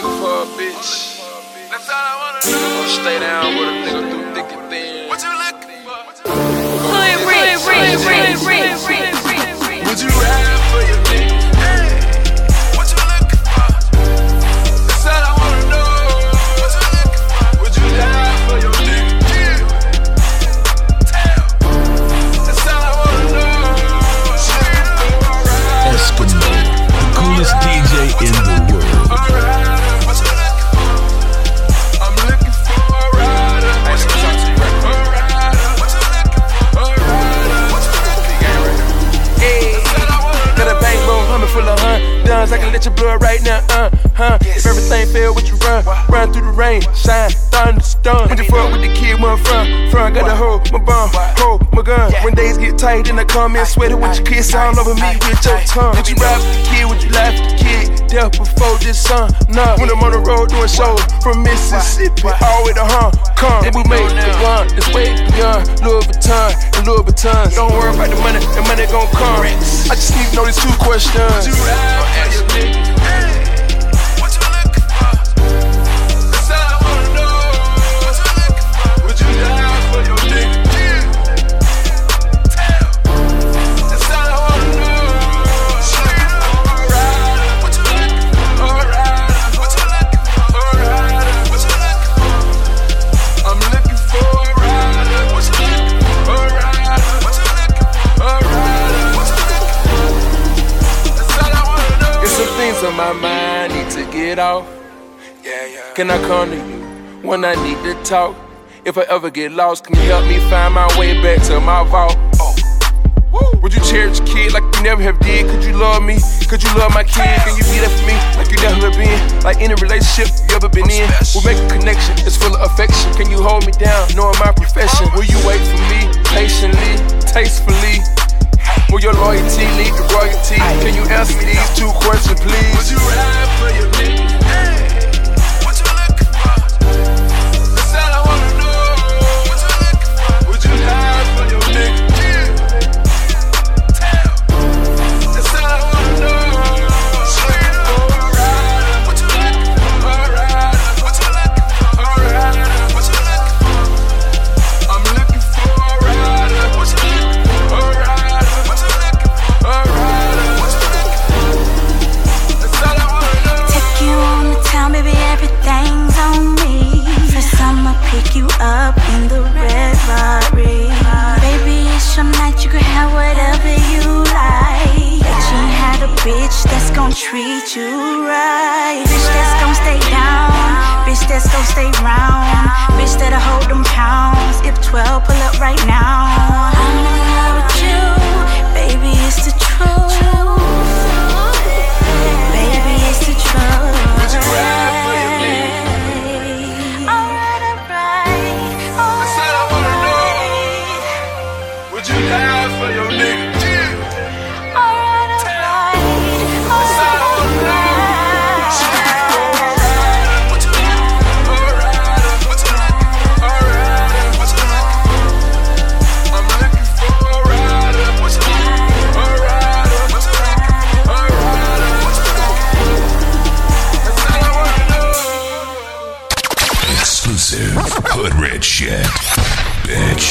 looking for a bitch. That's all I wanna know. I'll stay down with a nigga through thick and thin. What you looking for? Would you ride for your nigga? Hey, what you looking for? That's all I wanna know. What you looking for? Would you die for your nigga? Yeah. Tell. That's all I wanna know. Eskimo, the coolest DJ in the world. Full of guns, I can let you blood right now, If everything fail, what you run through the rain, shine, thunderstorm. When you fuck with the kid, where I'm from, got to hold my bomb, hold my gun. When days get tight, then I come in sweaty with your kiss all over me with your tongue. Would you ride with the kid, would you laugh with the kid? Death before this sun, nah. When I'm on the road doing shows from Mississippi all the way to Hong Kong, and we made the one that's way beyond Louis Vuitton and Louis Vuitton. Don't worry about the money gon' come. I just need to know these two questions. Would you ride for your nigga? Hey, what you looking for? That's all I wanna know. What you looking for? Would you die for your nigga? Yeah. Tell. That's all I wanna know. Alright, what you looking for? Alright, what you looking for? Alright, what you looking for? I'm looking for a rider. What you looking for? Alright, what you looking for? Alright, what you looking for? That's all I wanna know. There's some things on my mind need to get off. Yeah. Can I come to you when I need to talk? If I ever get lost, can you help me find my way back to my vault? Would you cherish a kid like you never have did? Could you love me? Could you love my kid? Can you be there for me like you never have been? Like any relationship you ever been in? We'll make a connection, it's full of affection. Can you hold me down, knowing my profession? Will you wait for me, patiently, tastefully? Will your loyalty lead to royalty? Can you answer me these two questions, please? Would you ride for your nigga? Hey, what you looking for? That's all I wanna know. What you looking for? Would you die for your nigga? Yeah. Tell. That's all I wanna know. Alright, what you looking for? Alright, what you looking for? Alright, what you looking for? I'm looking for a rider. What you looking for? Alright. Baby, everything's on me. First I'ma pick you up in the red Rari. Baby, it's your night, you can have whatever you like. But you ain't had a bitch that's gon' treat you right. Bitch that's gon' stay down, bitch that's gon' stay round, bitch that'll hold them pounds. If 12 pull up right now, I'm in love with you, baby, it's the truth. Baby, it's the truth. For your